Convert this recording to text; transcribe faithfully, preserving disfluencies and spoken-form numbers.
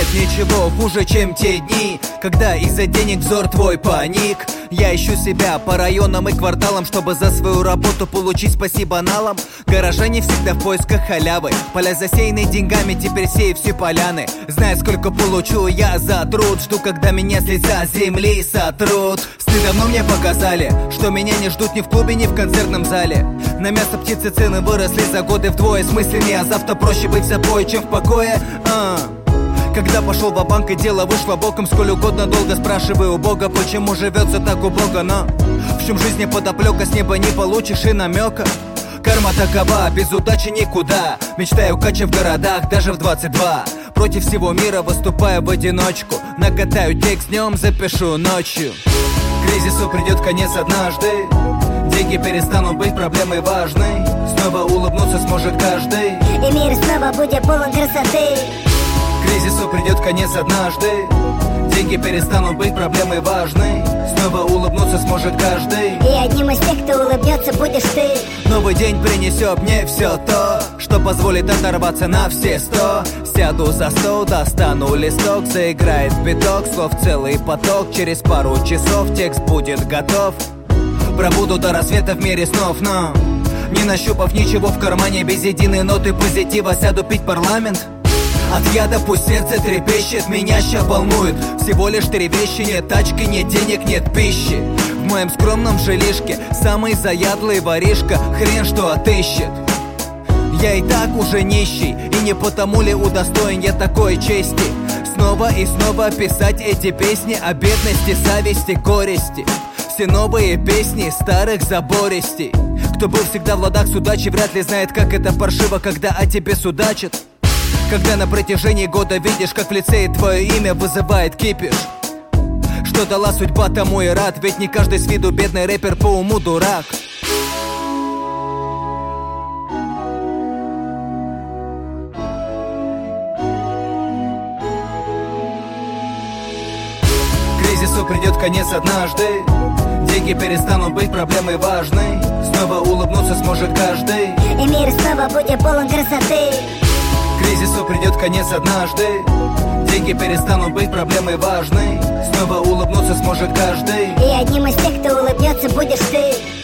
ничего хуже, чем те дни, когда из-за денег взор твой паник. Я ищу себя по районам и кварталам, чтобы за свою работу получить спасибо налам. Горожане всегда в поисках халявы, поля засеяны деньгами, теперь сею все поляны. Зная, сколько получу я за труд, жду, когда меня с лица земли сотрут. Сны давно мне показали, что меня не ждут ни в клубе, ни в концертном зале. На мясо птицы цены выросли за годы вдвое. Смысле не, а завтра проще быть собой, чем в покое. а. Когда пошел ва-банк и дело вышло боком, сколь угодно долго спрашиваю у Бога, почему живется так убого. Но в чем жизни подоплека, с неба не получишь и намека. Карма такова, без удачи никуда. Мечтаю кача в городах, даже в двадцать два. Против всего мира выступаю в одиночку. Накатаю текст днем, запишу ночью. Кризису придет конец однажды. Деньги перестанут быть проблемой важной. Снова улыбнуться сможет каждый, и мир снова будет полон красоты. Кризису придет конец однажды. Деньги перестанут быть проблемой важной. Снова улыбнуться сможет каждый, и одним из тех, кто улыбнется, будешь ты. Новый день принесет мне все то, что позволит оторваться на все сто. Сяду за стол, достану листок, заиграет биток, слов целый поток. Через пару часов текст будет готов. Пробуду до рассвета в мире снов, но не нащупав ничего в кармане, без единой ноты позитива сяду пить парламент. От яда пусть сердце трепещет, меня ща волнует всего лишь три вещи: нет тачки, нет денег, нет пищи. В моем скромном жилишке самый заядлый воришка хрен что отыщет. Я и так уже нищий, и не потому ли удостоен я такой чести снова и снова писать эти песни о бедности, зависти, горести. Все новые песни старых забористей. Кто был всегда в ладах с удачей, вряд ли знает, как это паршиво, когда о тебе судачат. Когда на протяжении года видишь, как в лицее твое имя вызывает кипиш. Что дала судьба, тому и рад, ведь не каждый с виду бедный рэпер по уму дурак. Кризису придет конец однажды. Деньги перестанут быть проблемой важной. Снова улыбнуться сможет каждый, и мир снова будет полон красоты. Кризису придет конец однажды. Деньги перестанут быть проблемой важной. Снова улыбнуться сможет каждый, и одним из тех, кто улыбнется, будешь ты.